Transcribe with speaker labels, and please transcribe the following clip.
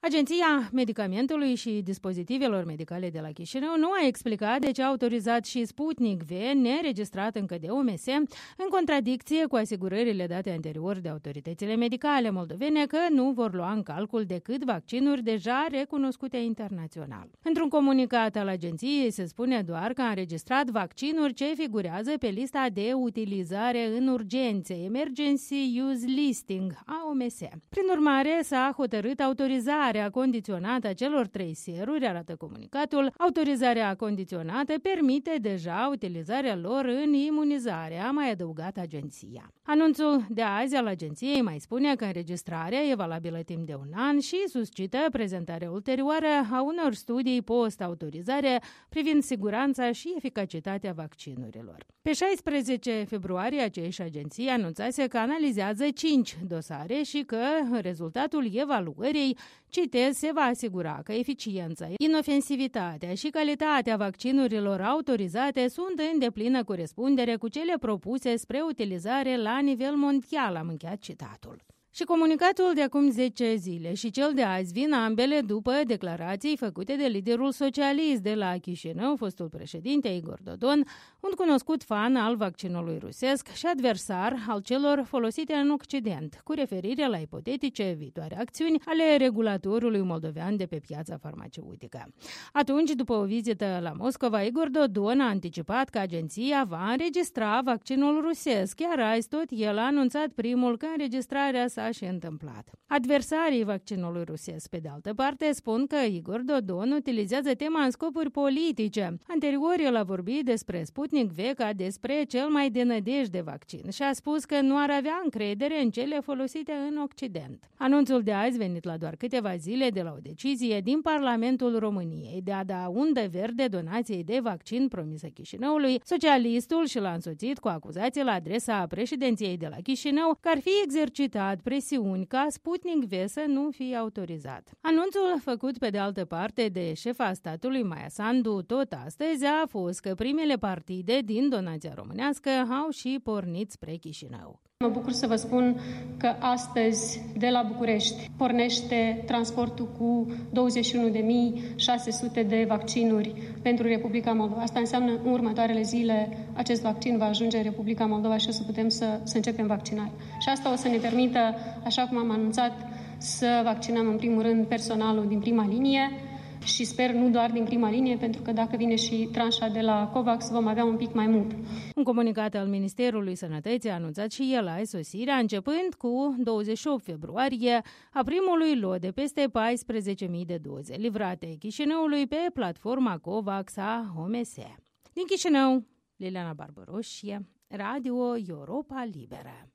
Speaker 1: Agenția Medicamentului și Dispozitivelor Medicale de la Chișinău nu a explicat de ce a autorizat și Sputnik V, neregistrat încă de OMS, în contradicție cu asigurările date anterior de autoritățile medicale moldovene că nu vor lua în calcul decât vaccinuri deja recunoscute internațional. Într-un comunicat al agenției se spune doar că a înregistrat vaccinuri ce figurează pe lista de utilizare în urgențe, Emergency Use Listing, a OMS. Prin urmare, s-a hotărât autorizarea condiționată a celor 3 seruri, arată comunicatul. Autorizarea condiționată permite deja utilizarea lor în imunizare, a mai adăugat agenția. Anunțul de azi al agenției mai spune că înregistrarea e valabilă timp de 1 an și suscită prezentarea ulterioară a unor studii post-autorizare privind siguranța și eficacitatea vaccinurilor. Pe 16 februarie, aceeași agenție anunțase că analizează 5 dosare și că rezultatul evaluării, citez, se va asigura că eficiența, inofensivitatea și calitatea vaccinurilor autorizate sunt în deplină corespundere cu cele propuse spre utilizare la nivel mondial, am încheiat citatul. Și comunicatul de acum 10 zile și cel de azi vin ambele după declarații făcute de liderul socialist de la Chișinău, fostul președinte Igor Dodon, un cunoscut fan al vaccinului rusesc și adversar al celor folosite în Occident, cu referire la ipotetice viitoare acțiuni ale regulatorului moldovean de pe piața farmaceutică. Atunci, după o vizită la Moscova, Igor Dodon a anticipat că agenția va înregistra vaccinul rusesc, iar azi tot el a anunțat primul că înregistrarea s-a și întâmplat. Adversarii vaccinului rusesc, pe de altă parte, spun că Igor Dodon utilizează tema în scopuri politice. Anterior, el a vorbit despre Sputnik V ca despre cel mai de nădejde vaccin și a spus că nu ar avea încredere în cele folosite în Occident. Anunțul de azi, venit la doar câteva zile de la o decizie din Parlamentul României de a da undă verde donației de vaccin promisă Chișinăului, socialistul și l-a însoțit cu acuzații la adresa președinției de la Chișinău că ar fi exercitat presiuni ca Sputnik V să nu fie autorizat. Anunțul făcut pe de altă parte de șefa statului Maia Sandu tot astăzi a fost că primele partide din donația românească au și pornit spre Chișinău.
Speaker 2: Mă bucur să vă spun că astăzi de la București pornește transportul cu 21.600 de vaccinuri pentru Republica Moldova. Asta înseamnă în următoarele zile acest vaccin va ajunge în Republica Moldova și o să putem să începem vaccinarea. Și asta o să ne permită, așa cum am anunțat, să vaccinăm în primul rând personalul din prima linie și sper nu doar din prima linie, pentru că dacă vine și tranșa de la COVAX vom avea un pic mai mult.
Speaker 1: Un comunicat al Ministerului Sănătății a anunțat și el azi sosirea, începând cu 28 februarie, a primului lot de peste 14.000 de doze livrate Chișinăului pe platforma COVAX a OMS. Din Chișinău, Liliana Barbaroșie, Radio Europa Liberă.